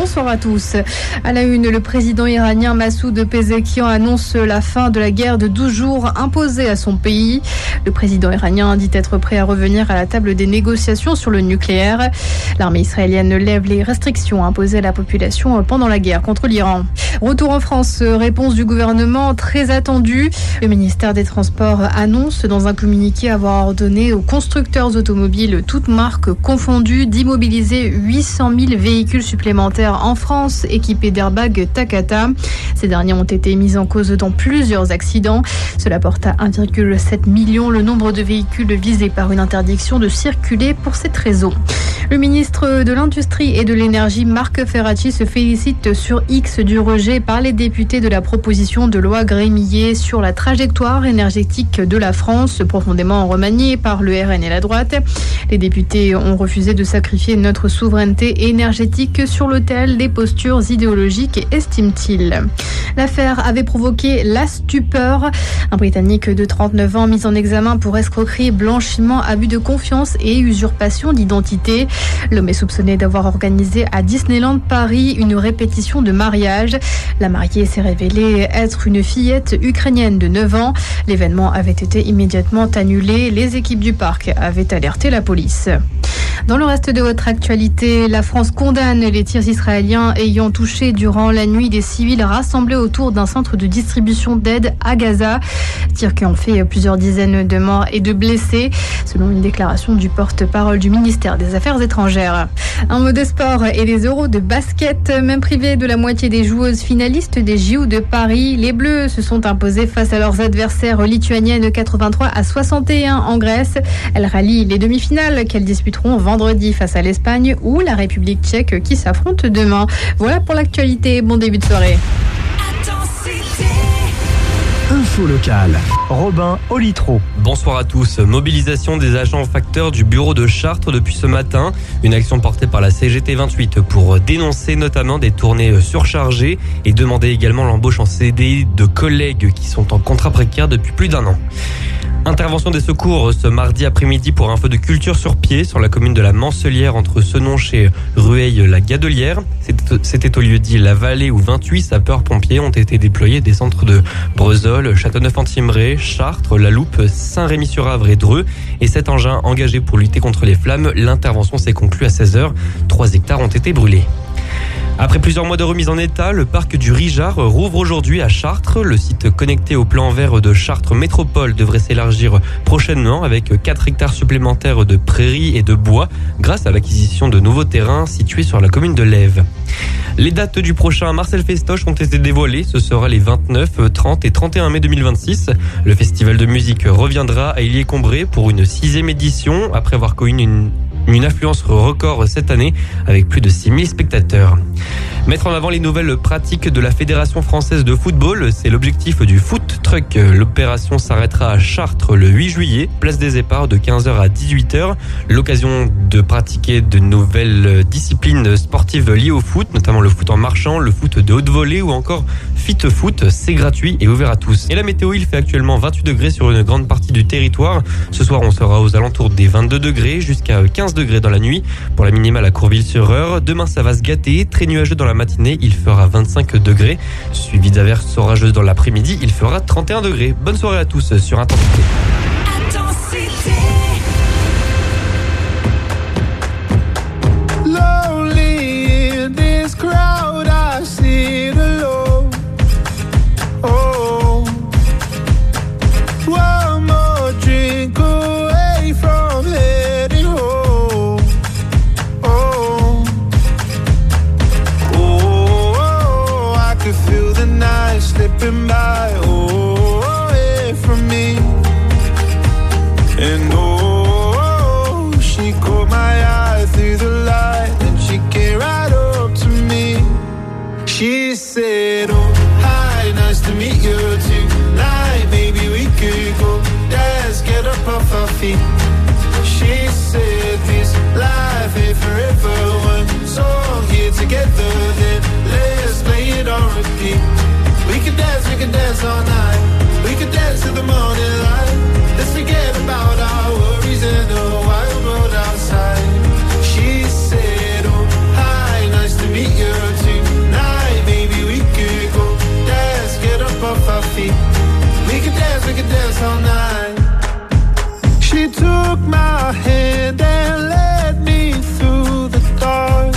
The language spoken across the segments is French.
bonsoir à tous. À la une, le président iranien Massoud Pezeshkian annonce la fin de la guerre de 12 jours imposée à son pays. Le président iranien dit être prêt à revenir à la table des négociations sur le nucléaire. L'armée israélienne lève les restrictions imposées à la population pendant la guerre contre l'Iran. Retour en France, réponse du gouvernement très attendue. Le ministère des Transports annonce dans un communiqué avoir ordonné aux constructeurs automobiles, toutes marques confondues, d'immobiliser 800 000 véhicules supplémentaires en France équipés d'airbags Takata. Ces derniers ont été mis en cause dans plusieurs accidents. Cela porte à 1,7 million le nombre de véhicules visés par une interdiction de circuler pour cette raison. Le ministre de l'Industrie et de l'Énergie, Marc Ferracci, se félicite sur X du rejet par les députés de la proposition de loi Grémillet sur la trajectoire énergétique de la France, profondément remaniée par le RN et la droite. Les députés ont refusé de sacrifier notre souveraineté énergétique sur l'autel des postures idéologiques, estime-t-il. L'affaire avait provoqué la stupeur. Un Britannique de 39 ans mis en examen pour escroquerie, blanchiment, abus de confiance et usurpation d'identité. L'homme est soupçonné d'avoir organisé à Disneyland Paris une répétition de mariage. La mariée s'est révélée être une fillette ukrainienne de 9 ans. L'événement avait été immédiatement annulé. Les équipes du parc avaient alerté la police. Dans le reste de votre actualité, la France condamne les tirs israéliens ayant touché durant la nuit des civils rassemblés autour d'un centre de distribution d'aide à Gaza. Tirs qui ont fait plusieurs dizaines de morts et de blessés, selon une déclaration du porte-parole du ministère des Affaires étrangères. Un mot de sport et les Euros de basket. Même privés de la moitié des joueuses finalistes des JO de Paris, les Bleus se sont imposés face à leurs adversaires lituaniennes 83-61 en Grèce. Elles rallient les demi-finales qu'elles disputeront vendredi face à l'Espagne ou la République tchèque qui s'affrontent demain. Voilà pour l'actualité. Bon début de soirée. Info locale. Robin Olitro. Bonsoir à tous. Mobilisation des agents facteurs du bureau de Chartres depuis ce matin. Une action portée par la CGT 28 pour dénoncer notamment des tournées surchargées et demander également l'embauche en CDI de collègues qui sont en contrat précaire depuis plus d'1 an. Intervention des secours ce mardi après-midi pour un feu de culture sur pied sur la commune de la Mancelière entre Senonches et Rueil-la-Gadelière. C'était au lieu dit La Vallée où 28 sapeurs-pompiers ont été déployés des centres de Brezol, Châteauneuf-en-Thymerais, Chartres, La Loupe, Saint-Rémy-sur-Avre et Dreux. Et 7 engins engagés pour lutter contre les flammes. L'intervention s'est conclue à 16h. 3 hectares ont été brûlés. Après plusieurs mois de remise en état, le parc du Rijard rouvre aujourd'hui à Chartres. Le site connecté au plan vert de Chartres Métropole devrait s'élargir prochainement avec 4 hectares supplémentaires de prairies et de bois grâce à l'acquisition de nouveaux terrains situés sur la commune de Lèves. Les dates du prochain Marcel Festoche ont été dévoilées. Ce sera les 29, 30 et 31 mai 2026. Le festival de musique reviendra à Illier-Combré pour une 6e édition après avoir connu une affluence record cette année avec plus de 6000 spectateurs. Mettre en avant les nouvelles pratiques de la Fédération française de football, c'est l'objectif du Foot Truck. L'opération s'arrêtera à Chartres le 8 juillet, place des Éparts de 15h à 18h. L'occasion de pratiquer de nouvelles disciplines sportives liées au foot, notamment le foot en marchant, le foot de haute volée ou encore Fit Foot. C'est gratuit et ouvert à tous. Et la météo, il fait actuellement 28 degrés sur une grande partie du territoire. Ce soir, on sera aux alentours des 22 degrés jusqu'à 15 degrés dans la nuit. Pour la minimale à Courville-sur-Eure, demain ça va se gâter, très nuageux dans la matinée, il fera 25 degrés. Suivi d'averses orageuses dans l'après-midi, il fera 31 degrés. Bonne soirée à tous sur Intensité. Lonely in this crowd, I sit alone. Oh, one more drink away from heading home. Oh, I could feel the night slipping by. Oh, away from me. And oh, she caught my eye through the light, and she came right up to me. She said, oh, hi, nice to meet you tonight. Maybe we could go dance, get up off our feet. She said, this life ain't forever. One song here together, then let's play it on repeat. We could dance all night. We could dance till the morning light. Let's forget about our worries and the wild world outside. She said, oh, hi, nice to meet you too. feet. We could dance all night. She took my hand and led me through the dark.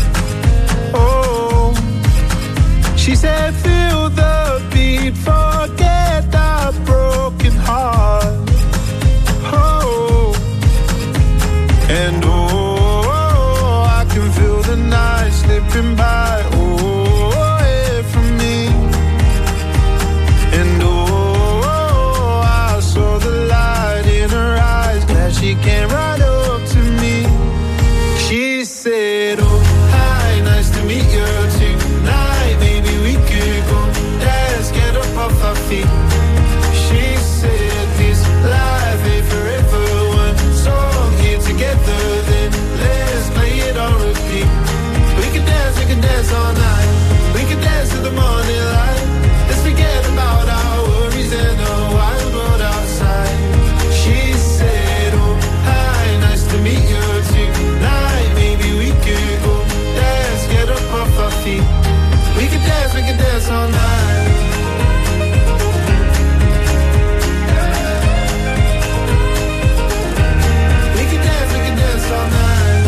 Oh, she said feel the beat, forget the broken heart. Oh, and I can feel the night slipping by. Oh, away from me. And I saw the light in her eyes. Glad she came right up to me. She said, oh, hi, nice to meet you tonight. Maybe we could go dance, get up off our feet. She said, this life ain't forever. One song here together, then let's play it on repeat. We can dance all night. We can dance to the morning light. Let's forget about our worries and the wild world outside. She said, oh, hi, nice to meet you tonight. Maybe we could go dance, get up off our feet. We can dance all night. We can dance all night.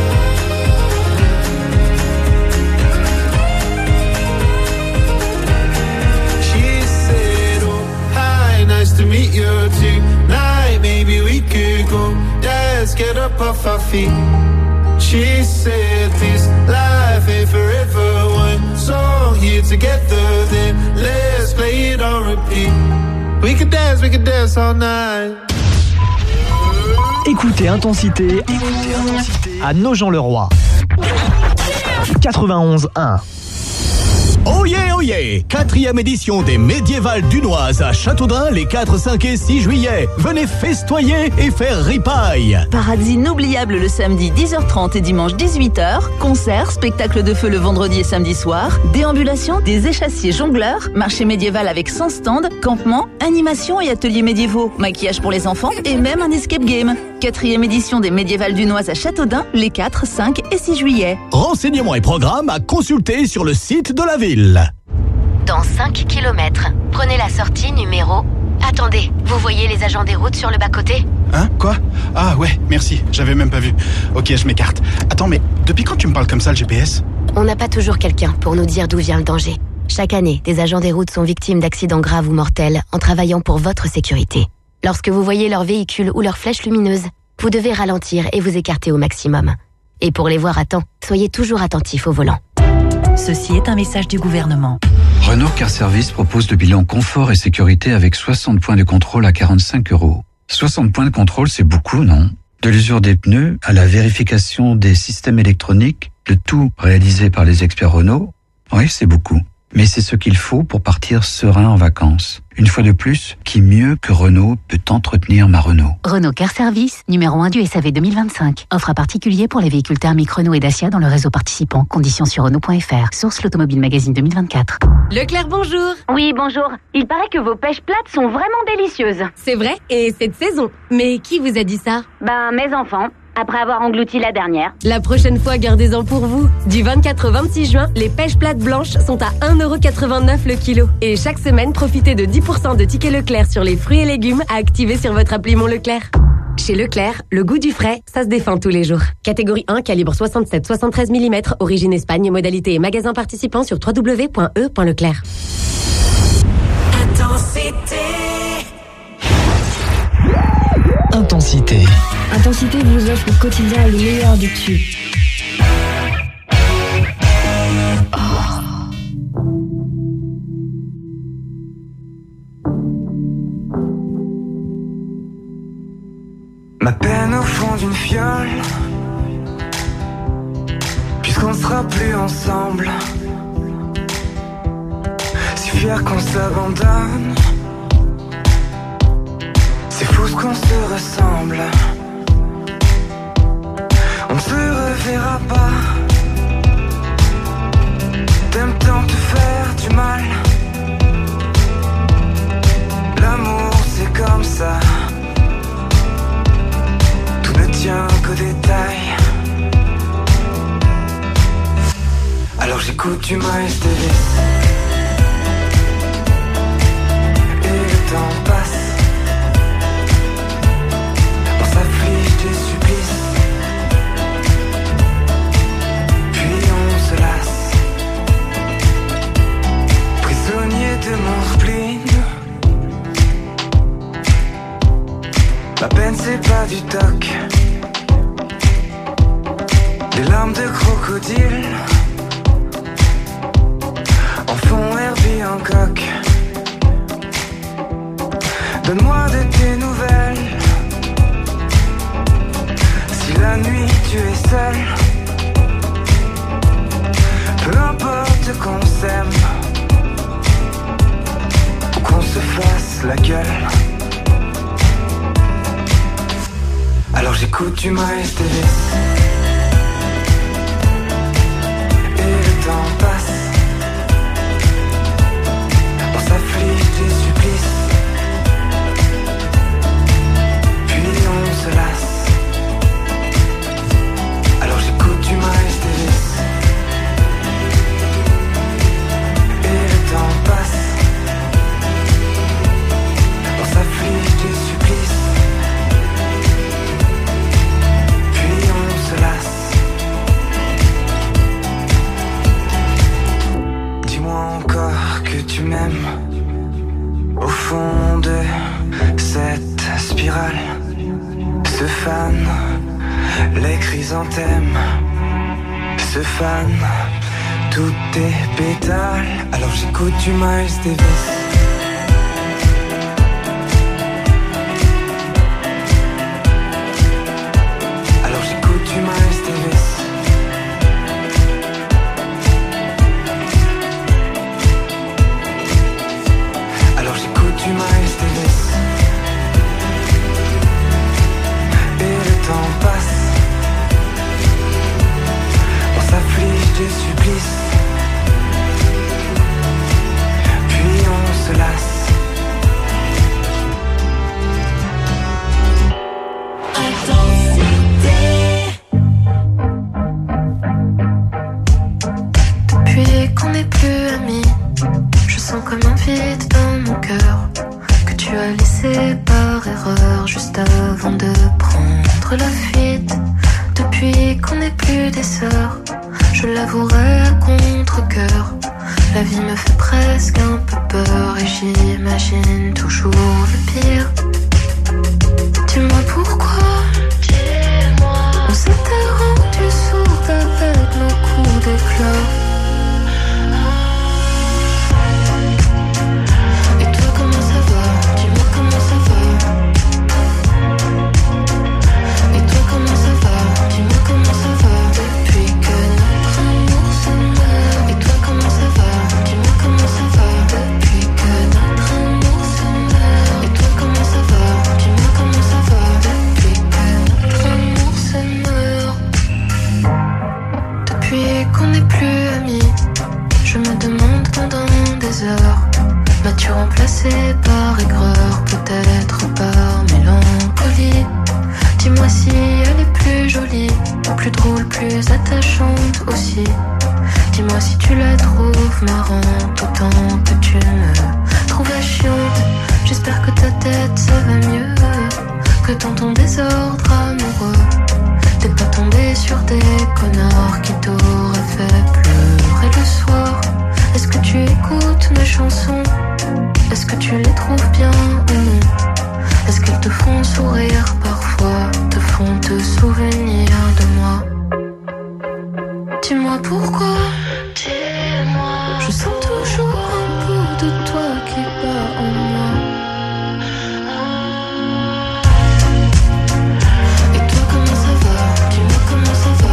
She said, oh, hi, nice to meet you tonight. Maybe we could go dance, get up off our feet. She said this life ain't forever. One song here together, then let's play it on repeat. We could dance all night. Écoutez Intensité à Nogent-le-Roi. 91.1. Oh yeah, oh yeah! 4e édition des Médiévales Dunoises à Châteaudun les 4, 5 et 6 juillet. Venez festoyer et faire ripaille. Parades inoubliables le samedi 10h30 et dimanche 18h. Concerts, spectacles de feu le vendredi et samedi soir. Déambulation, des échassiers jongleurs. Marché médiéval avec 100 stands. Campement, animation et ateliers médiévaux. Maquillage pour les enfants et même un escape game. 4e édition des Médiévales Dunoises à Châteaudun les 4, 5 et 6 juillet. Renseignements et programmes à consulter sur le site de la ville. Dans 5 km, prenez la sortie numéro... Attendez, vous voyez les agents des routes sur le bas-côté ? Hein ? Quoi ? Ah ouais, merci, j'avais même pas vu. Ok, je m'écarte. Attends, mais depuis quand tu me parles comme ça, le GPS ? On n'a pas toujours quelqu'un pour nous dire d'où vient le danger. Chaque année, des agents des routes sont victimes d'accidents graves ou mortels en travaillant pour votre sécurité. Lorsque vous voyez leur véhicule ou leur flèche lumineuse, vous devez ralentir et vous écarter au maximum. Et pour les voir à temps, soyez toujours attentifs au volant. Ceci est un message du gouvernement. Renault Car Service propose le bilan confort et sécurité avec 60 points de contrôle à 45 €. 60 points de contrôle, c'est beaucoup, non ? De l'usure des pneus à la vérification des systèmes électroniques, le tout réalisé par les experts Renault. Oui, c'est beaucoup. Mais c'est ce qu'il faut pour partir serein en vacances. Une fois de plus, qui mieux que Renault peut entretenir ma Renault ? Renault Car Service, numéro 1 du SAV 2025. Offre à particulier pour les véhicules thermiques Renault et Dacia dans le réseau participant. Conditions sur Renault.fr. Source l'Automobile Magazine 2024. Leclerc, bonjour. Oui, bonjour. Il paraît que vos pêches plates sont vraiment délicieuses. C'est vrai, et c'est de saison. Mais qui vous a dit ça ? Mes enfants. Après avoir englouti la dernière. La prochaine fois, gardez-en pour vous. Du 24 au 26 juin, les pêches plates blanches sont à 1,89 € le kilo. Et chaque semaine, profitez de 10% de tickets Leclerc sur les fruits et légumes à activer sur votre appli Mon Leclerc. Chez Leclerc, le goût du frais, ça se défend tous les jours. Catégorie 1, calibre 67-73 mm, origine Espagne, modalité et magasin participant sur www.e.leclerc. Intensité. Intensité vous offre au quotidien le meilleur du tube. Ma peine au fond d'une fiole, puisqu'on sera plus ensemble. Si fier qu'on s'abandonne, c'est fou ce qu'on se ressemble. On ne se reverra pas. T'aimes tant te faire du mal. L'amour c'est comme ça. Tout ne tient qu'aux détails. Alors j'écoute du Miles Davis. du toc, des larmes de crocodile en fond Herbie Hancock. Donne-moi de tes nouvelles, si la nuit tu es seul. Peu importe qu'on s'aime ou qu'on se fasse la gueule. Alors j'écoute du Miles Davis et le temps passe. On s'afflige des supplices, puis on se lasse. Alors j'écoute du Miles Davis et le temps passe. On s'afflige des supplices, puis on se lasse. Dis-moi encore que tu m'aimes au fond de cette spirale. Se fanent les chrysanthèmes, se fanent tous tes pétales. Alors j'écoute du Miles Davis. Alors j'écoute du Miles Davis. Alors j'écoute du Miles Davis. Et le temps passe. On s'afflige des supplices, puis on se lasse. Depuis qu'on n'est plus amis, je sens comme un vide dans mon cœur que tu as laissé par erreur juste avant de prendre la fuite. Depuis qu'on n'est plus des sœurs, je l'avouerai à contre-cœur, la vie me fait presque un peu peur et j'imagine toujours le pire. Dis-moi pourquoi, on s'était rendu sourds avec nos coups d'éclat. Et toi comment ça va? Dis-moi comment ça va? Et toi comment ça va? Dis-moi comment ça va? Depuis que notre amour se meurt. Et toi comment ça va? Dis-moi comment ça va? Depuis que notre amour se meurt. Et toi comment ça va? Dis-moi comment ça va? Depuis que notre amour se meurt. Depuis qu'on n'est plus amis, je me demande pendant des heures, m'as-tu remplacé par aigreur, peut-être par mélancolie? Dis-moi si elle est plus jolie, plus drôle, plus attachante aussi. Dis-moi si tu la trouves marrante autant que tu me trouvais chiante. J'espère que ta tête ça va mieux, que dans ton désordre amoureux t'es pas tombé sur des connards qui t'auraient fait pleurer le soir. Est-ce que tu écoutes mes chansons? Est-ce que tu les trouves bien ou non? Est-ce qu'elles te font sourire parfois, te font te souvenir de moi? Dis-moi pourquoi, dis-moi. Je sens toujours un bout de toi qui bat en moi. Et toi comment ça va? Dis-moi comment ça va?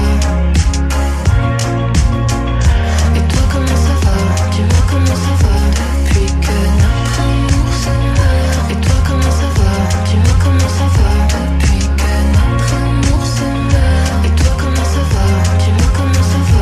Et toi comment ça va? Dis-moi comment ça va? Depuis que notre amour se meurt. Et toi comment ça va? Dis-moi comment ça va? Depuis que notre amour se meurt. Et toi comment ça va? Dis-moi comment ça va?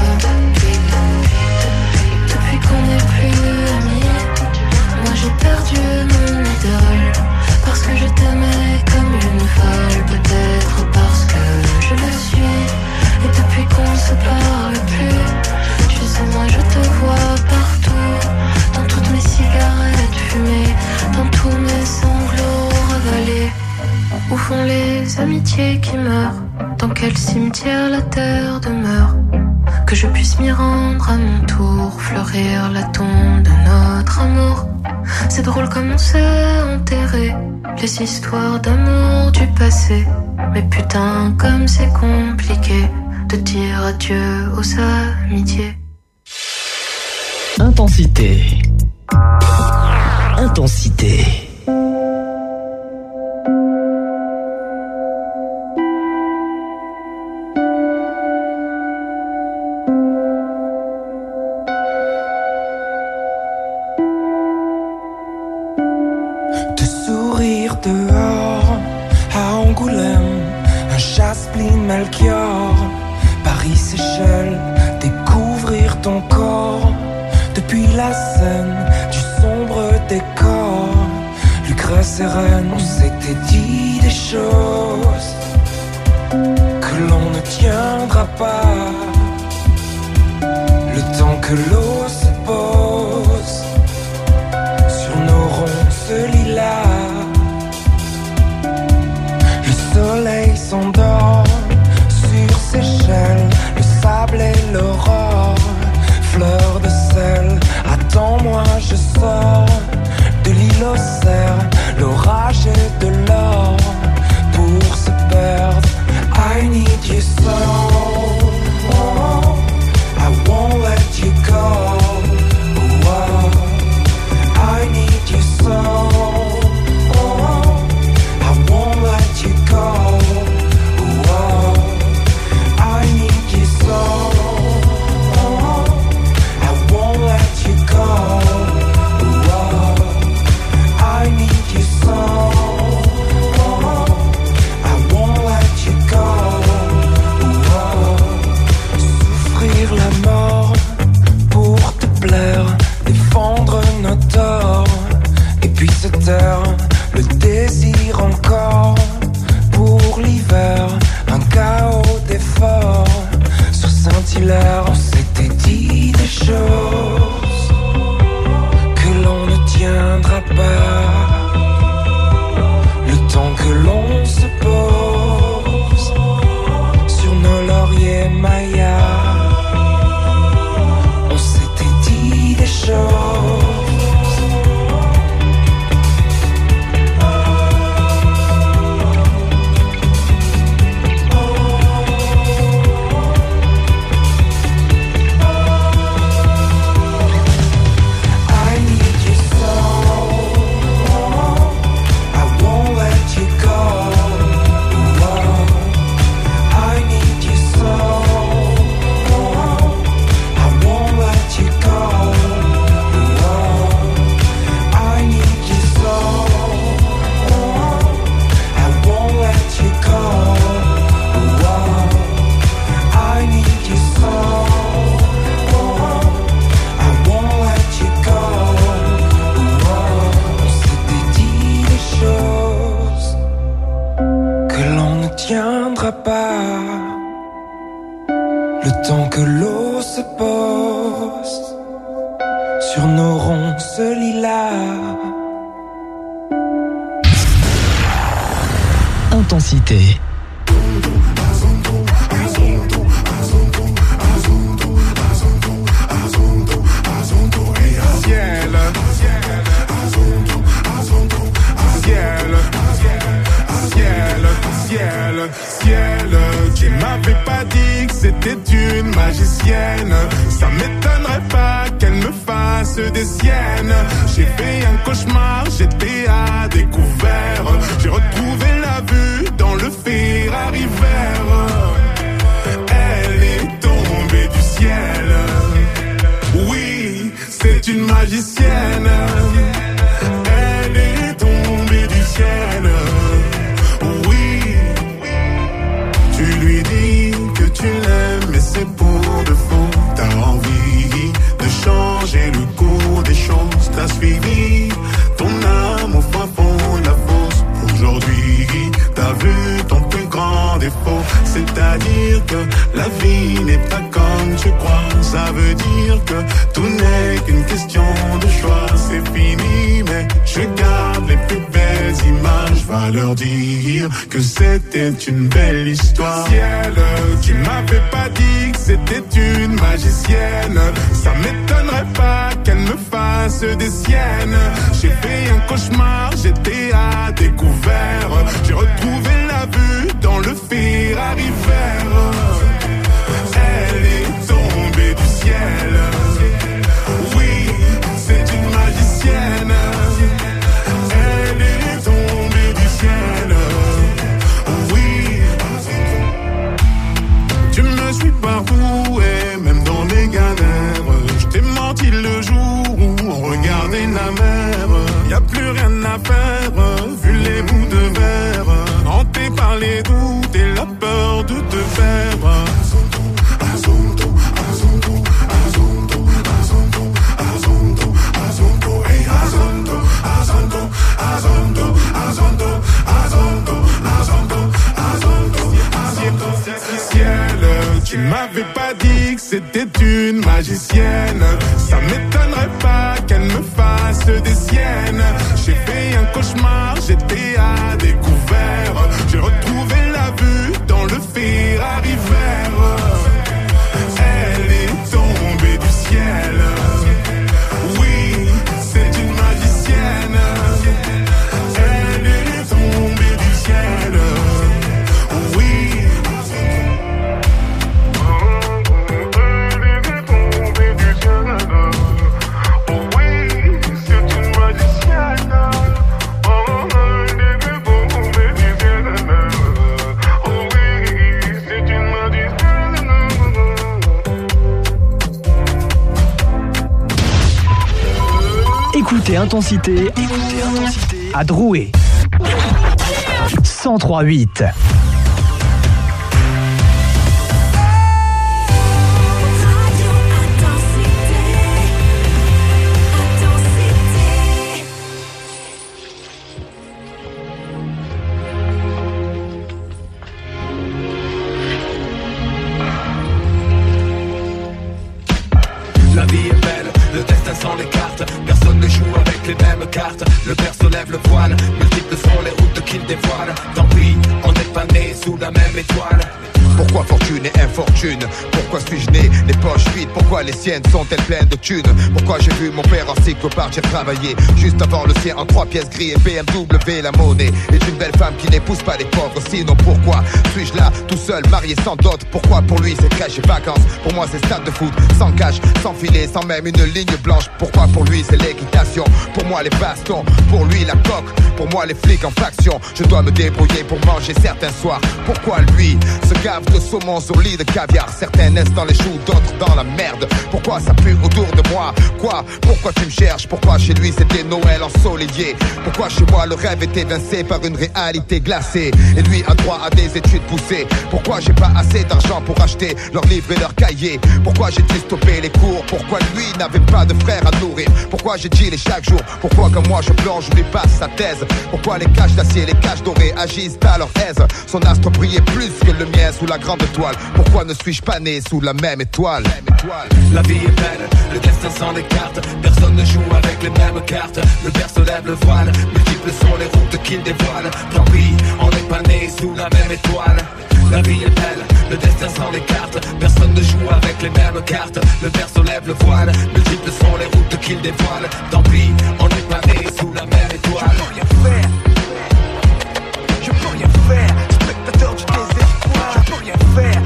Depuis qu'on n'est plus amis, moi j'ai perdu mon idole. Parce que je t'aimais comme une folle, peut-être parce que je le suis. Et depuis qu'on se parle plus, tu sais moi je te vois partout. Dans toutes mes cigarettes fumées, dans tous mes sanglots ravalés. Où font les amitiés qui meurent? Dans quel cimetière la terre demeure? Que je puisse m'y rendre à mon tour, fleurir la tombe de notre amour. C'est drôle comme on sait enterrer les histoires d'amour du passé. Mais putain comme c'est compliqué de dire adieu aux amitiés. Intensité. Intensité. De sourire dehors à Angoulême, un Chasse-Pline Melchior, Paris Seychelles, découvrir ton corps. Depuis la scène du sombre décor, Lucrèce et Rennes, on s'était dit des choses que l'on ne tiendra pas. Le temps que l'eau se pose sur nos ronces lilas, le soleil s'endort sur Seychelles, le sable et l'aurore. Fleur de sel, attends-moi, je sors de l'île aux cerfs, l'orage et de l'or pour se perdre. I need you so, I won't let you go. I need you so, I won't let you go. I need you so. Le désir encore pour l'hiver, un chaos d'efforts sur Saint-Hilaire. On s'était dit des choses que l'on ne tiendra pas. Le temps que l'on se pose sur nos lauriers mayas. On s'était dit des choses. Le temps que l'eau se pose sur nos ronces lilas. Intensité. Ciel, tu m'avais pas dit que c'était une magicienne. Ça m'étonnerait pas qu'elle me fasse des siennes. J'ai fait un cauchemar, j'étais à découvert. J'ai retrouvé la vue dans le Ferrari vert. Elle est tombée du ciel. Oui, c'est une magicienne. Elle est tombée du ciel. Tu l'aimes mais c'est pour de faux. T'as envie de changer le cours des choses. T'as suivi ton âme au fin fond de la fosse. Aujourd'hui t'as vu ton plus grand défaut. C'est-à-dire que la vie n'est pas comme tu crois. Ça veut dire que tout n'est qu'une question de choix. C'est fini mais je garde les plus belles images. Va pas leur dire que c'était une belle histoire. Ciel, qui m'avait pas dit que c'était une magicienne. Ça m'étonnerait pas qu'elle me fasse des siennes. J'ai fait un cauchemar, j'étais à découvert. J'ai retrouvé la vue dans le Ferrari vert. Elle est tombée du ciel. Oui, c'est une magicienne. Elle est tombée du ciel. Oui. Tu me suis partout et même dans les galères. Je t'ai menti le jour où on regardait la mer. Y'a plus rien à faire, vu les bouts de verre. Hanté par les doutes et la peur de te faire. Azonto, azonto, azonto, azonto, azonto, azonto, hey azonto, azonto, azonto, azonto, azonto, azonto, azonto, azonto. Ciel, tu m'avais pas dit que c'était une magicienne. Ça m'étonnerait pas qu'elle me fasse des siennes. J'ai fait un cauchemar, j'étais à découvert. J'ai retrouvé la vue dans le Ferrari vert. Elle est tombée du ciel. Oui, c'est une magicienne. Elle est tombée du ciel. Oui. Écoutez Intensité à Drouet. 103.8. La vie est belle, le destin sans les cartes. Personne ne joue avec les mêmes cartes. Le père se lève le voile, multiples sont les routes qu'il dévoile. Tant pis, on n'est pas né sous la même étoile. Pourquoi fortune et infortune? Pourquoi suis-je né les poches vides? Pourquoi les siennes sont-elles pleines de thunes? Pourquoi j'ai vu mon père en cycloparte? J'ai travaillé juste avant le sien en 3 pièces gris et BMW. La monnaie est une belle femme qui n'épouse pas les pauvres. Sinon pourquoi suis-je là tout seul, marié sans dot? Pourquoi pour lui c'est crèche et vacances? Pour moi c'est stade de foot, sans cash, sans filet, sans même une ligne blanche. Pourquoi pour lui c'est l'équitation? Pour moi les bastons, pour lui la coque. Pour moi les flics en faction. Je dois me débrouiller pour manger certains soirs. Pourquoi lui se gave de saumon sur lit de caviar? Certains naissent dans les choux, d'autres dans la merde. Pourquoi ça pue autour de moi? Quoi? Pourquoi tu me cherches? Pourquoi chez lui c'était Noël ensoleillé? Pourquoi chez moi le rêve est évincé par une réalité glacée? Et lui a droit à des études poussées. Pourquoi j'ai pas assez d'argent pour acheter leurs livres et leurs cahiers? Pourquoi j'ai dû stopper les cours? Pourquoi lui n'avait pas de frère à nourrir? Pourquoi j'ai dealé chaque jour? Pourquoi comme moi je plonge, je lui passe sa thèse? Pourquoi les caches d'acier, les caches dorées agissent à leur aise? Son astre brillait plus que le mien sous la grande étoile. Pourquoi ne suis-je pas né sous la même étoile? La vie est belle, le destin sans les cartes. Personne ne joue avec les mêmes cartes. Le père se lève le voile, multiples sont les routes qu'il dévoile. Tant pis, on n'est pas né sous la même étoile. La vie est belle, le destin sans les cartes. Personne ne joue avec les mêmes cartes. Le père se lève le voile, multiples sont les routes qu'il dévoile. Tant pis, on n'est pas né sous la même étoile. Je peux rien faire, je peux rien faire. Spectateur du désespoir, je peux rien faire.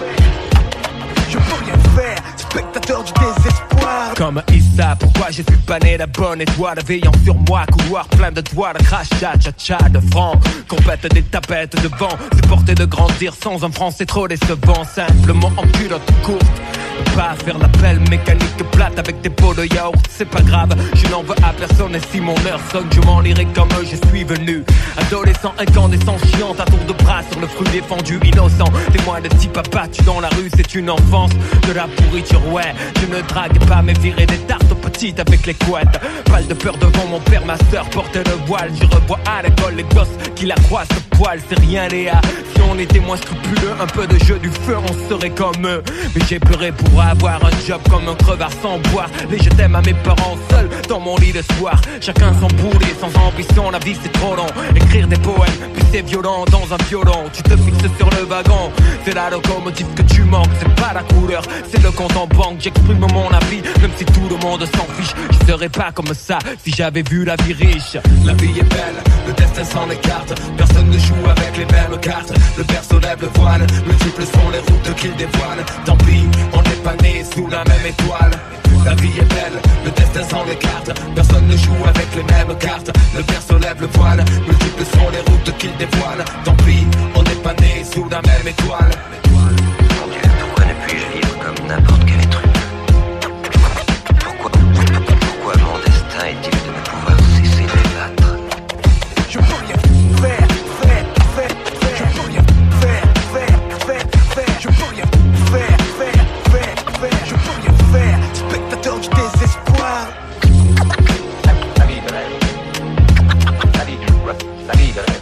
Je peux rien faire, spectateur du désespoir. Comme Issa, pourquoi je suis pas né la bonne étoile? Veillant sur moi, couloir plein de doigts, de crachat, cha-cha, de francs. Compète des tapettes de vent, supporter de grandir sans un franc, c'est trop décevant. Simplement en culotte courte, pas faire l'appel mécanique plate avec des pots de yaourt, c'est pas grave, je n'en veux à personne. Et si mon heure sonne, je m'en lirai comme je suis venu. Adolescent, incandescent, chiant, à tour de bras sur le fruit défendu, innocent. Témoin de type abattu dans la rue, c'est une enfance de la pourriture, ouais. Je ne drague pas, mais virer des tartes aux petites avec les couettes. Pas de peur devant mon père, ma sœur porte le voile. Je revois à l'école les gosses qui la croisent poil, c'est rien Léa. Si on était moins scrupuleux, un peu de jeu du feu, on serait comme eux. Mais j'ai pleuré pour avoir un job comme un crevard sans boire. Les je t'aime à mes parents seuls dans mon lit le soir. Chacun son boulet, sans ambition, la vie c'est trop long. Écrire des poèmes, puis c'est violent dans un violon. Tu te fixes sur le wagon, c'est la locomotive que tu manques. C'est pas la couleur, c'est le compte en banque. J'exprime mon avis, même si tout le monde s'en fiche. Je serais pas comme ça si j'avais vu la vie riche. La vie est belle, le destin s'en écarte. Personne ne joue avec les mêmes cartes. Le berceau lève le voile, multiples sont les routes qu'il dévoile. Tant pis, on n'est pas né sous la même étoile. La vie est belle, le destin s'en écarte. Personne ne joue avec les mêmes cartes. Le berceau lève le voile, multiples sont les routes qu'il dévoile. Tant pis, on n'est pas né sous la même étoile. Mon Dieu, pourquoi ne puis-je vivre comme n'importe quel être humain? Pourquoi mon destin est-il de ne pouvoir cesser de battre? Je peux rien faire. Je peux rien faire. Je peux rien faire. Je peux rien faire. Spectateur du désespoir. La vie de rêve. La vie de rêve.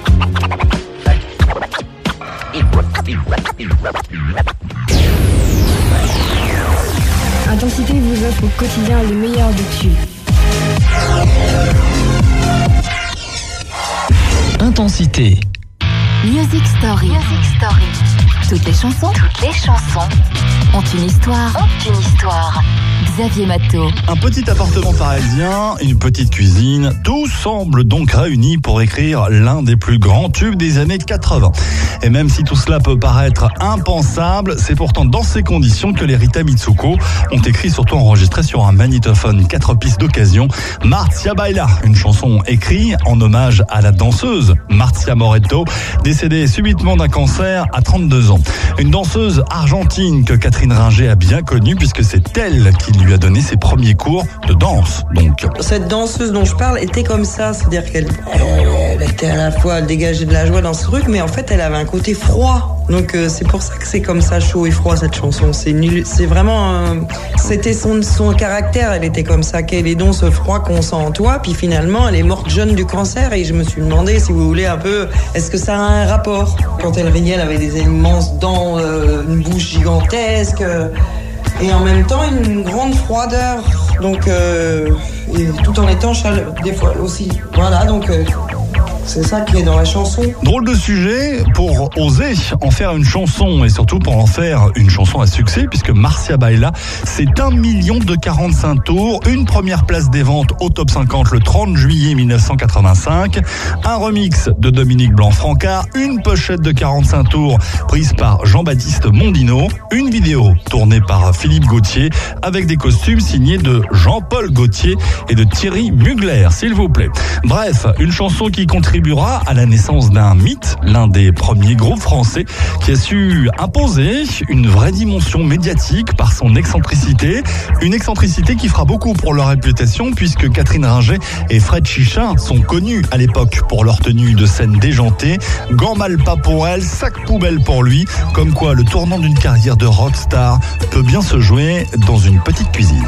Intensité vous offre au quotidien le meilleur du tube. Intensité. Music Story. Toutes les chansons ont une histoire. Xavier Matteau. Un petit appartement parisien, une petite cuisine, tout semble donc réuni pour écrire l'un des plus grands tubes des années 80. Et même si tout cela peut paraître impensable, c'est pourtant dans ces conditions que les Rita Mitsuko ont écrit, surtout enregistré sur un magnétophone 4 pistes d'occasion, Marzia Baila, une chanson écrite en hommage à la danseuse Marzia Moretto, décédée subitement d'un cancer à 32 ans. Une danseuse argentine que Catherine Ringer a bien connue puisque c'est elle qui lui a donné ses premiers cours de danse. Donc, cette danseuse dont je parle était comme ça, c'est-à-dire qu'elle était à la fois dégagée de la joie dans ce truc, mais en fait elle avait un côté froid. Donc c'est pour ça que c'est comme ça, chaud et froid, cette chanson. C'est nul, c'est vraiment c'était son caractère, elle était comme ça. Quel est donc ce froid qu'on sent en toi? Puis finalement elle est morte jeune du cancer et je me suis demandé, si vous voulez un peu, est-ce que ça a un rapport? Quand elle riait, elle avait des immenses dents, une bouche gigantesque, et en même temps une grande froideur, donc et tout en étant chaleur des fois aussi. Voilà, donc c'est ça qui est dans la chanson. Drôle de sujet pour oser en faire une chanson et surtout pour en faire une chanson à succès, puisque Marzia Baila, c'est 1 million de 45 tours, une première place des ventes au top 50 le 30 juillet 1985, un remix de Dominique Blanc-Francard, une pochette de 45 tours prise par Jean-Baptiste Mondino, une vidéo tournée par Philippe Gauthier avec des costumes signés de Jean-Paul Gaultier et de Thierry Mugler, s'il vous plaît. Bref, une chanson qui contribue à la naissance d'un mythe, l'un des premiers groupes français qui a su imposer une vraie dimension médiatique par son excentricité, une excentricité qui fera beaucoup pour leur réputation puisque Catherine Ringer et Fred Chichin sont connus à l'époque pour leur tenue de scène déjantée, gants mal pas pour elle, sac poubelle pour lui, comme quoi le tournant d'une carrière de rockstar peut bien se jouer dans une petite cuisine.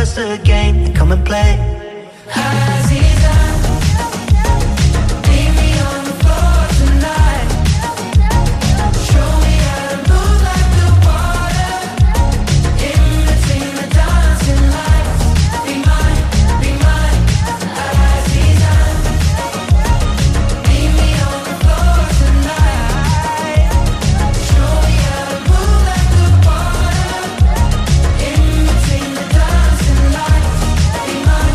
just a game, come and play. Aziza, meet me on the floor tonight. Show me how to move like the water. In between the dancing lights. Be mine, Aziza. Meet me on the floor tonight. Show me how to move like the water. In between the dancing lights. Be mine,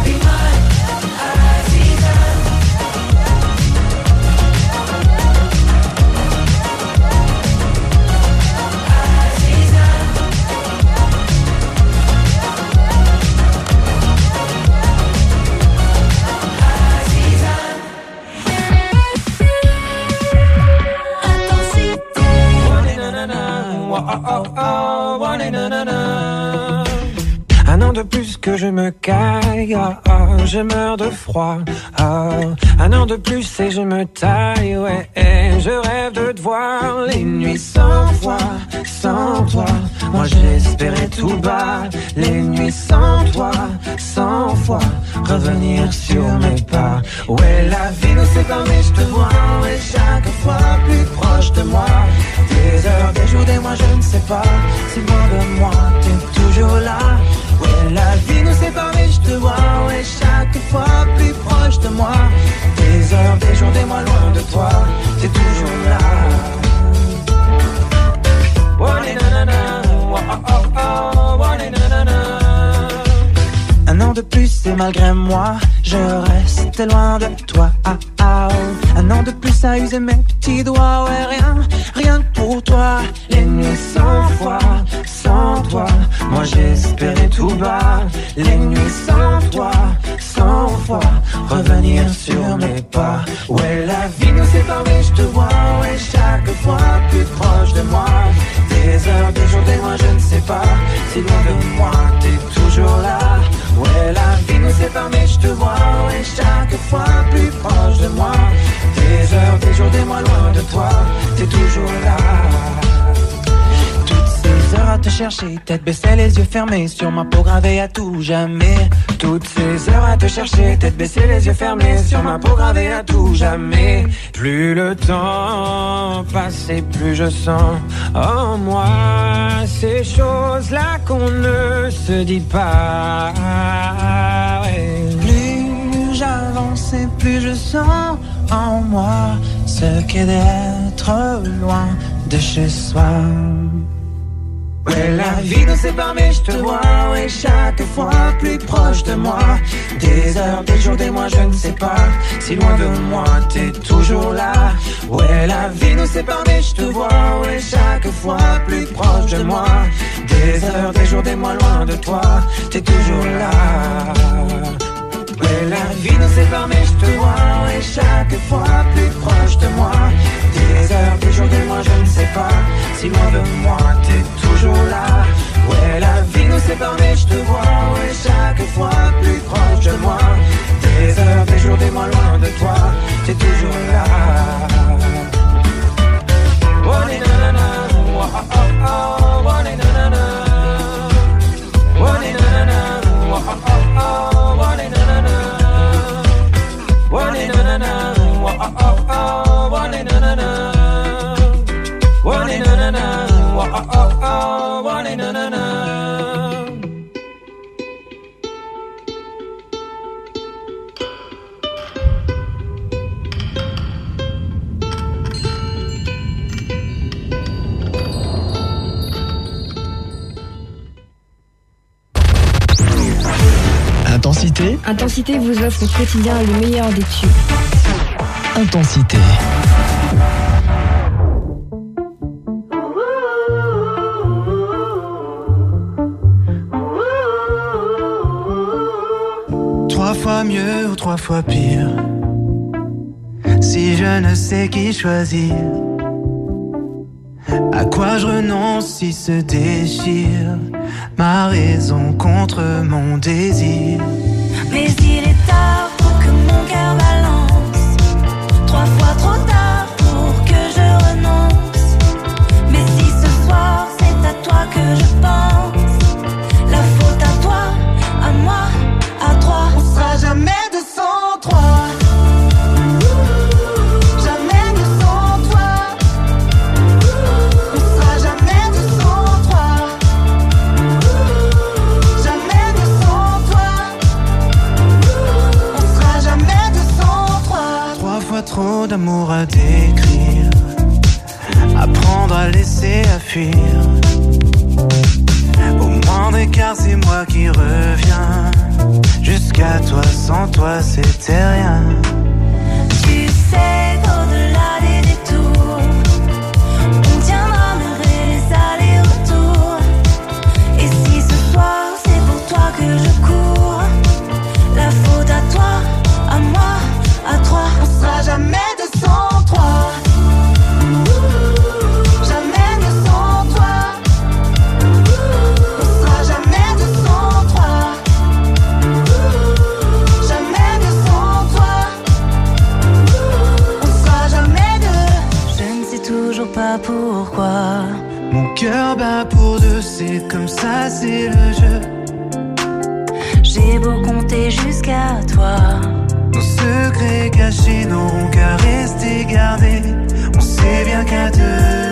Aziza. Un an de plus que je me caille, je meurs de froid. Un an de plus et je me taille, ouais. Je rêve de te voir les nuits sans toi. Moi j'espérais tout bas, les nuits sans toi, 100 fois revenir sur mes pas. Ouais, la vie nous sépare mais je te vois, et chaque fois plus proche de moi. Des heures, des jours, des mois, je ne sais pas, si loin de moi, t'es toujours là. Ouais, la vie nous sépare mais je te vois, et chaque fois plus proche de moi. Des heures, des jours, des mois, loin de toi, t'es toujours là. Un an de plus et malgré moi, je reste loin de toi. Un an de plus à user mes petits doigts, ouais, rien que pour toi. Les nuits sans toi, moi j'espérais tout bas. Les nuits sans toi, 100 fois revenir sur mes pas. Ouais, la vie nous sépare mais je te vois, ouais, chaque fois plus proche de moi. Des heures, des jours, des mois, je ne sais pas, si loin de moi, t'es toujours là. Ouais, la vie nous sépare mais je te vois, ouais, chaque fois plus proche de moi. Des heures, des jours, des mois, loin de toi, t'es toujours là. Toutes ces heures à te chercher, tête baissée, les yeux fermés, sur ma peau gravée à tout jamais. Toutes ces heures à te chercher, tête baissée, les yeux fermés, sur ma peau gravée à tout jamais. Plus le temps passe et plus je sens en moi ces choses-là qu'on ne se dit pas. Ouais. Plus j'avance et plus je sens en moi ce qu'est d'être loin de chez soi. Ouais, la vie nous sépare mais je te vois, ouais, chaque fois plus proche de moi. Des heures, des jours, des mois, je ne sais pas, si loin de moi, t'es toujours là. Ouais, la vie nous sépare mais je te vois, ouais, chaque fois plus proche de moi. Des heures, des jours, des mois, loin de toi, t'es toujours là. Ouais, la vie nous sépare mais je te vois, ouais, chaque fois plus proche de moi. Des heures, des jours, des mois, je ne sais pas, si loin de moi, t'es toujours là. Ouais, la vie nous sépare mais je te vois, ouais, chaque fois plus proche de moi. Des heures, des jours, des mois, loin de toi, t'es toujours là. Oh, na na na, oh oh oh, oh na na na, oh na na na, oh oh oh, oh na na na, oh na na na, oh oh oh, oh na na na, oh na na na, oh oh oh, oh na na na. Intensité vous offre au quotidien le meilleur des tubes. Intensité. Trois fois mieux ou trois fois pire, si je ne sais qui choisir, à quoi je renonce si se déchire ma raison contre mon désir. Mais il est tard pour que mon cœur balance, trois fois trop tard pour que je renonce. Mais si ce soir c'est à toi que je pense, la faute à toi, d'amour à décrire, apprendre à laisser à fuir. Au moindre écart c'est moi qui reviens, jusqu'à toi, sans toi c'était rien. Tu sais qu'au-delà des détours, on tiendra malgré les allers-retours. Et si ce soir c'est pour toi que je cours, la faute à toi, à moi, à toi. On sera jamais deux sans toi. Jamais deux sans toi. On sera jamais deux sans toi. Jamais deux sans toi. On sera jamais deux. Je ne sais toujours pas pourquoi. Mon cœur bat pour deux, c'est comme ça, c'est le jeu. J'ai beau compter jusqu'à toi, nos secrets cachés n'auront qu'à rester gardés. On sait bien qu'à deux.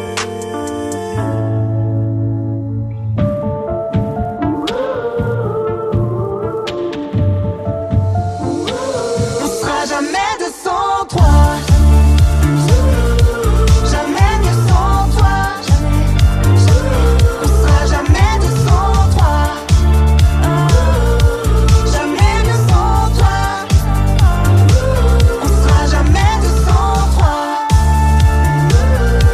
On sera jamais deux sans toi. Jamais mieux sans toi. On sera jamais deux sans toi. Jamais mieux sans toi. On sera jamais deux sans toi.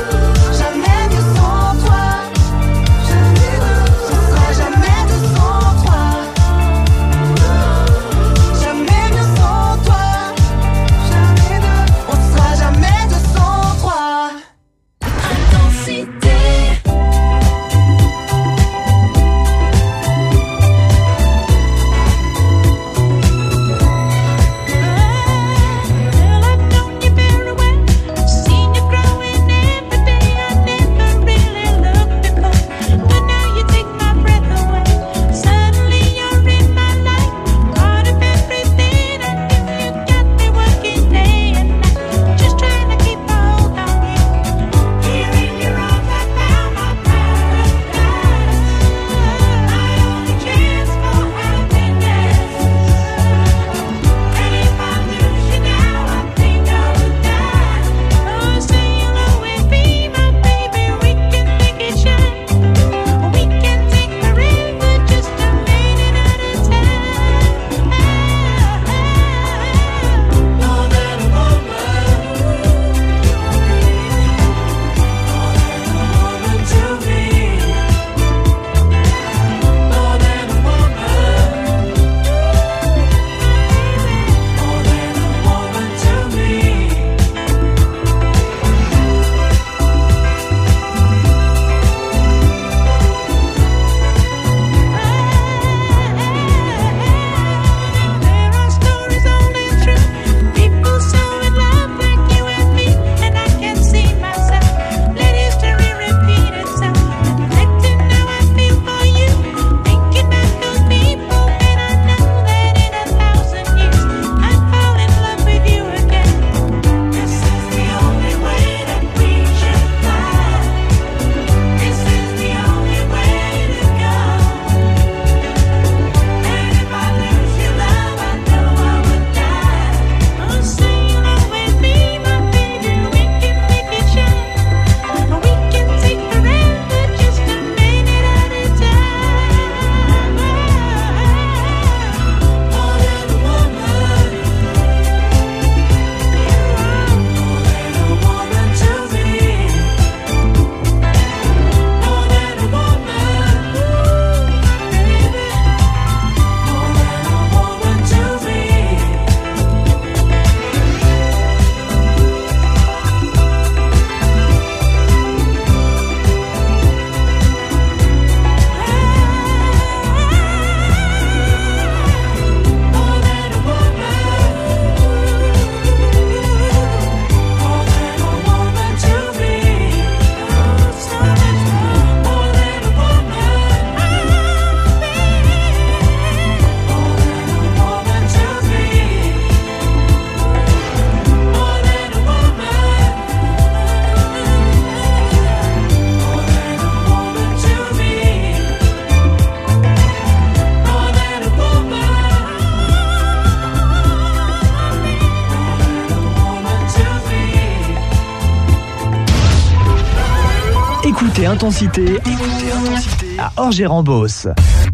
Écoutez Intensité à Orgé-Rambos.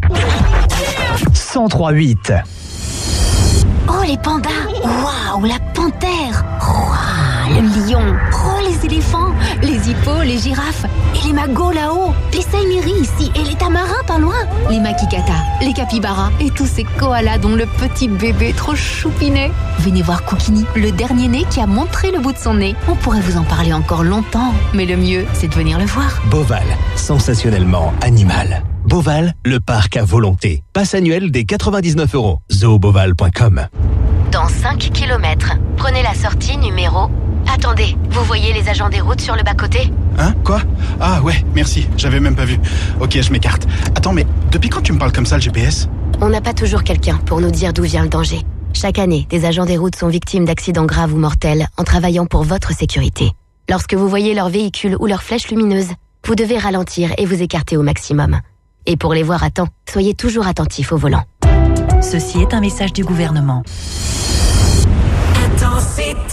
103.8. Oh, les pandas! Waouh, la panthère! Waouh, le lion! Oh, les éléphants! Les hippos, les girafes! Et les magos là-haut! Les saïmiris ici! Et les tamarins pas loin! Les makikatas, les capybaras et tous ces koalas dont le petit bébé trop choupinet! Venez voir Koukini, le dernier né qui a montré le bout de son nez. On pourrait vous en parler encore longtemps, mais le mieux, c'est de venir le voir. Beauval, sensationnellement animal. Beauval, le parc à volonté. Passe annuel dès 99 €. Zooboval.com. Dans 5 km, prenez la sortie numéro... Attendez, vous voyez les agents des routes sur le bas-côté ? Hein? Quoi? Ah ouais, merci, j'avais même pas vu. Ok, je m'écarte. Attends, mais depuis quand tu me parles comme ça, le GPS? On n'a pas toujours quelqu'un pour nous dire d'où vient le danger. Chaque année, des agents des routes sont victimes d'accidents graves ou mortels en travaillant pour votre sécurité. Lorsque vous voyez leur véhicule ou leur flèche lumineuse, vous devez ralentir et vous écarter au maximum. Et pour les voir à temps, soyez toujours attentifs au volant. Ceci est un message du gouvernement. Intensité.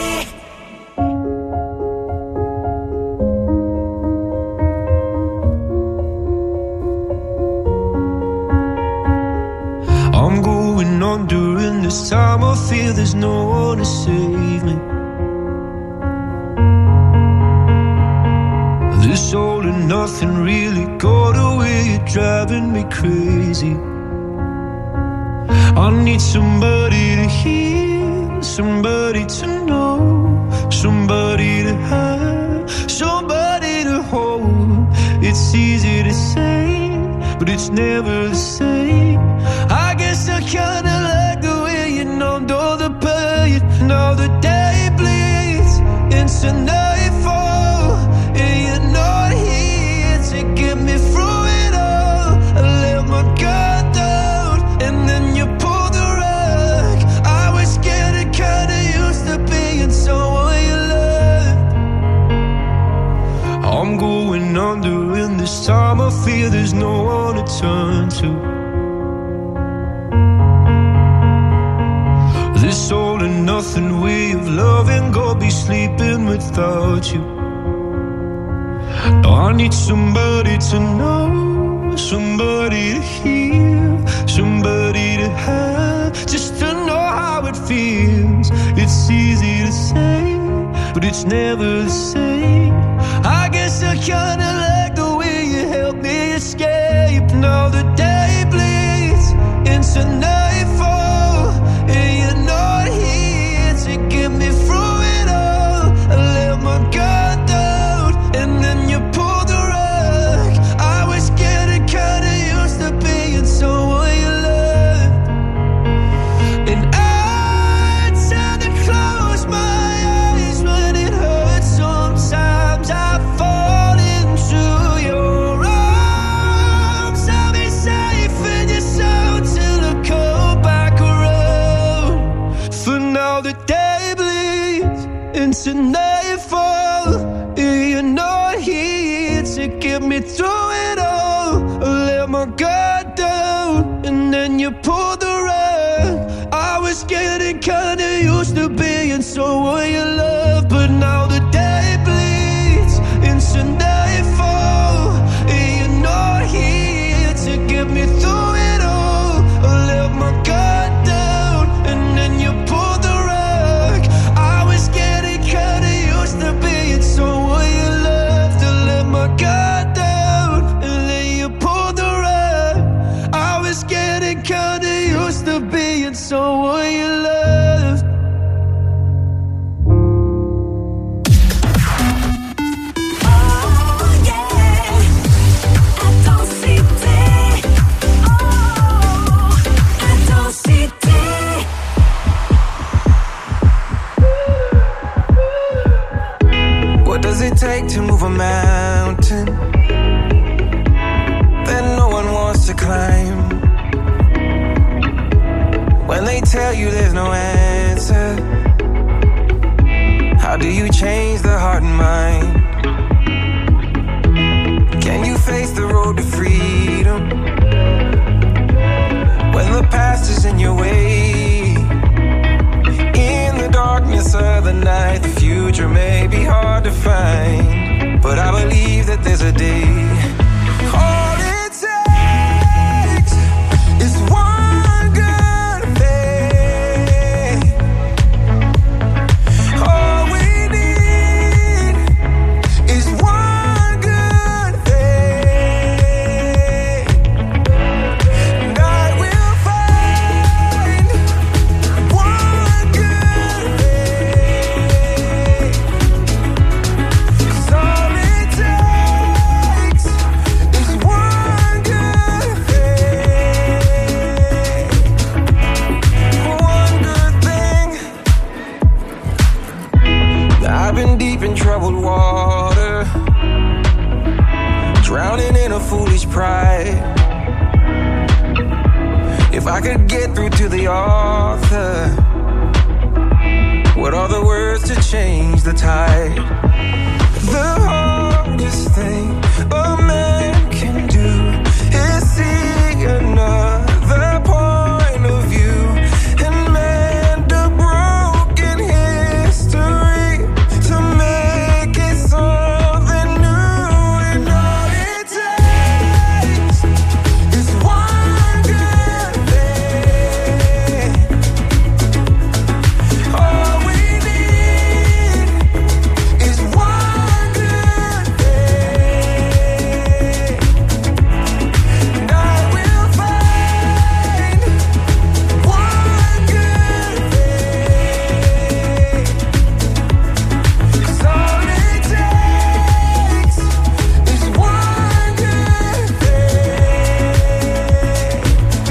I'm going on during this time. I feel there's no one to save me. This all and nothing really got away. You're driving me crazy. I need somebody to hear, somebody to know, somebody to have, somebody to hold. It's easy to say, but it's never the same. I guess I kinda like the way you numbed all the pain. Now the day bleeds into nightfall, and you're not here to get me through it all. I let my guard down, and then you pulled the rug. I was getting kinda used to being someone you loved. I'm going under, and this time I feel there's no one to turn to. This all and nothing way of loving, go be sleeping without you. Now I need somebody to know, somebody to hear, somebody to have, just to know how it feels. It's easy to say, but it's never the same. I guess I kinda like the way you help me escape. Now the day bleeds into nightfall, and you're not here to get me through it all. I let my guard down, and then you pulled the rug. I was getting kinda used to being someone you loved, and I tend to close my eyes when it hurts. Sometimes I fall into your arms. I'll be safe in your sound till I come back around. For now the day bleeds into nightfall, and you're not here to get me through it all. I let my guard down, and then you pulled the rug. I was getting kinda used to being someone you love, but now the day bleeds into nightfall, and you're not here to get me through it all. I let my guard down, and then you pulled the rug. I was getting kinda used to being someone you loved. To let my guard down, and then you pulled the rug. I was getting kinda used to being someone you loved. What does it take to move a mountain that no one wants to climb? When they tell you there's no answer, how do you change the heart and mind? Can you face the road to freedom when the past is in your way? In the darkness of the night, the future may be hard to find. but I believe that there's a day. All it takes is one good thing. All we need is one good thing. And I will find one good thing. 'Cause all it takes is one good thing. One good thing. I've been deep in troubled water, drowning in a foolish pride. If I could get through to the author, what are the words to change the tide? The hardest thing a man can do is see another point of view and mend a broken history to make it something new. And all it takes is one good thing. All we need is one good thing. And I will find one good thing. 'Cause all it takes is one good thing.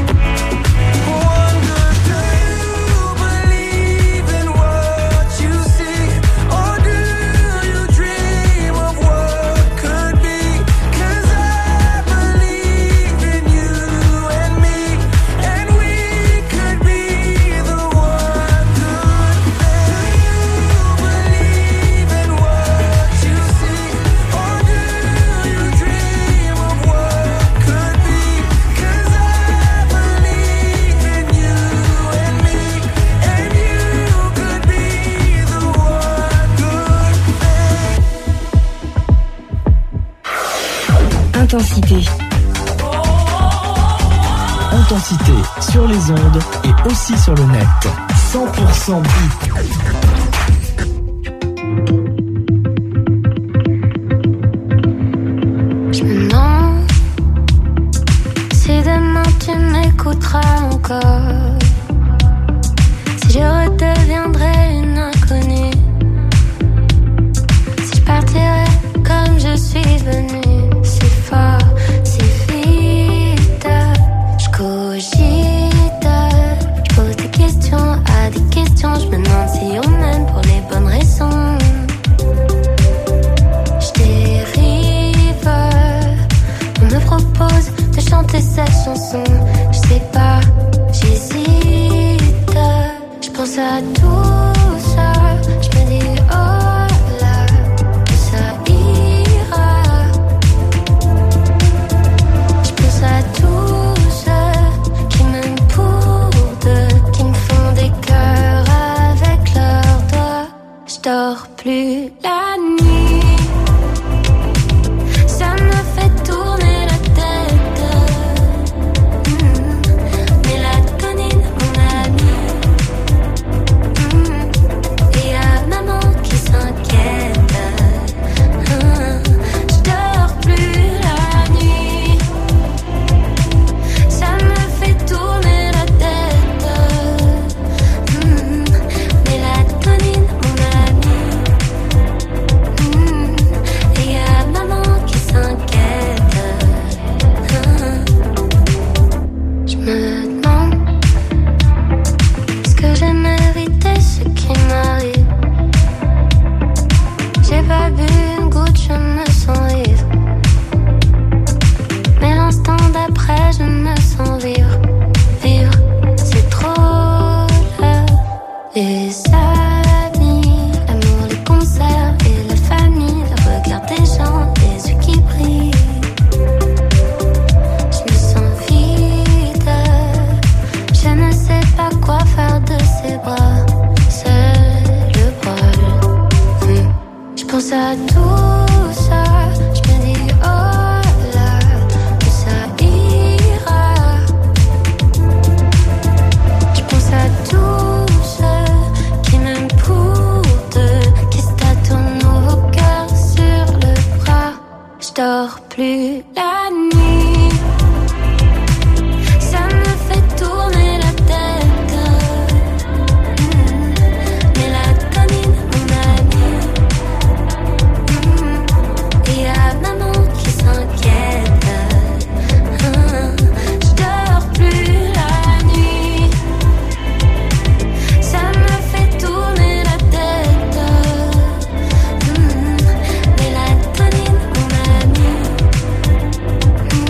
One good thing. Do you believe in what you see, or do you dream of what could be? 'Cause I believe in you and me, and we could be the one good thing. Do you believe in what you see, or do you dream of what could be? 'Cause I believe in you and me, and you could be the one good thing. Intensité. Intensité sur les ondes et aussi sur le net. 100% beat. Je me demande si demain tu m'écouteras encore, si je redeviendrai une inconnue, si je partirai comme je suis venue, si fort, si vite. Je cogite, je pose des questions à des questions, je me demande si on m'aime pour les bonnes raisons. Je dérive, on me propose de chanter cette chanson. Je sais pas, j'hésite. Je pense à tout ça, je me dis oh là, que ça ira. Je pense à tous ceux qui m'aiment pour deux, qui me font des cœurs avec leurs doigts. Je dors plus la nuit, ça me fait tourner la tête. Mélatonine, mon ami. Et y a maman qui s'inquiète. Je dors plus la nuit, ça me fait tourner la tête. Mélatonine, mon ami. Et y a maman qui s'inquiète. Je me demande, est-ce que j'ai mérité ce qui m'arrive? J'ai pas bu une goutte, je me sens ivre. Mais l'instant d'après, je me sens vivre. Vivre, c'est trop là. Les amis, l'amour, les concerts et la famille, le regard des gens, les yeux qui brillent. Je me sens vide, je ne sais pas quoi faire de ces bras. Seul le poil, je pense à tout ça, dors plus la nuit. Ça me fait tourner la tête. Mélatonine, mon ami. Et y'a maman qui s'inquiète. Je dors plus la nuit. Ça me fait tourner la tête. Mélatonine, mon ami.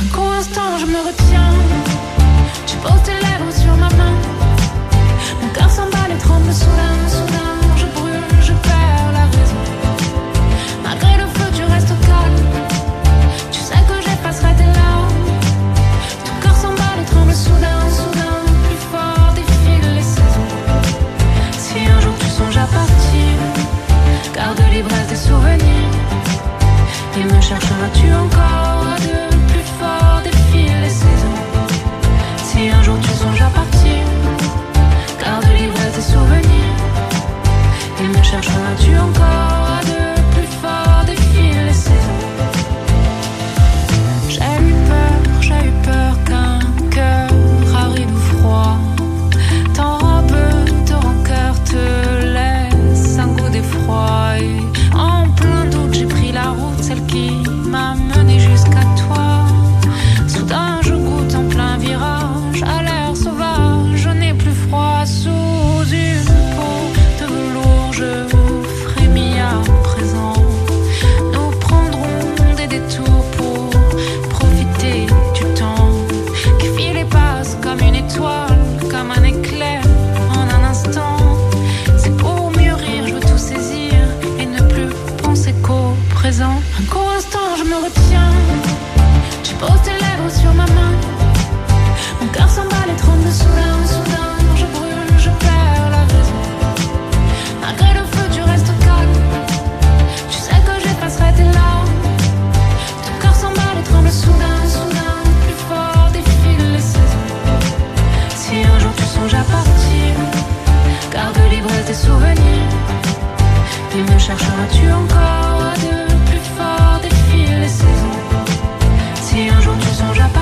Un court instant, je me retiens. Tu poses tes lèvres sur ma main. Mon cœur s'emballe et tremble soudain, soudain. Je brûle, je perds la raison. Malgré le feu, tu restes calme. Tu sais que j'effacerai tes larmes. Ton cœur s'emballe et tremble soudain, soudain. Plus fort défilent les saisons. Si un jour tu songes à partir, garde l'ivresse des souvenirs. Et me chercheras-tu encore à deux? Plus fort défilent les saisons. Si un jour tu songes à partir, garde l'ivresse des souvenirs. Et me chercheras-tu encore à deux? Plus fort défilent les saisons. J'ai eu peur qu'un cœur aride ou froid t'enrobe de rancœur, te laisse un goût d'effroi. Et en plein doute, j'ai pris la route, celle qui m'a mené jusqu'à toi. Soudain, je goûte en plein virage, à l'air sauvage, je n'ai plus froid. Sous une peau de velours, je frémis à présent. Nous prendrons des détours pour profiter du temps qui file et passe comme une étoile, comme un éclair en un instant. C'est pour mûrir, je veux tout saisir et ne plus penser qu'au présent. Un court instant, je me retiens. Tu poses tes lèvres sur ma main. Mon cœur s'emballe et tremble soudain, soudain. Je brûle, je perds la raison. Malgré le feu, tu restes calme. Tu sais que j'effacerai tes larmes. Ton cœur s'emballe et tremble soudain, soudain. Plus fort défilent les saisons. Si un jour tu songes à partir, garde l'ivresse des souvenirs. Et me chercheras-tu encore à deux? Plus fort défilent les saisons. Si un jour tu songes à partir,